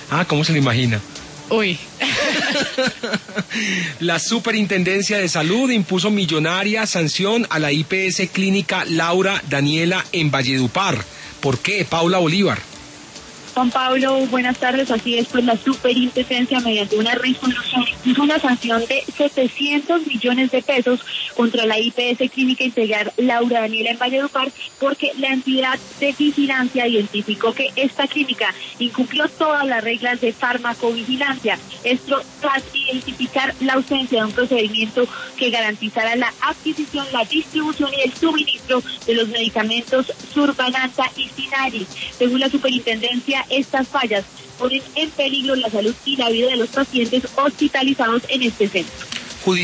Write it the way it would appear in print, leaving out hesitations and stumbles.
Ah, ¿cómo se lo imagina? Uy. La Superintendencia de Salud impuso millonaria sanción a la IPS Clínica Laura Daniela en Valledupar. ¿Por qué, Paula Bolívar? Juan Pablo, buenas tardes. Así es, pues la Superintendencia, mediante una resolución, impuso una sanción de 700 millones de pesos contra la IPS Clínica Integral Laura Daniela en Valledupar, porque la entidad de vigilancia identificó que esta clínica incumplió todas las reglas de farmacovigilancia. Esto tras identificar la ausencia de un procedimiento que garantizara la adquisición, la distribución y el suministro de los medicamentos Survananta y Sinari. Según la Superintendencia, estas fallas ponen en peligro la salud y la vida de los pacientes hospitalizados en este centro.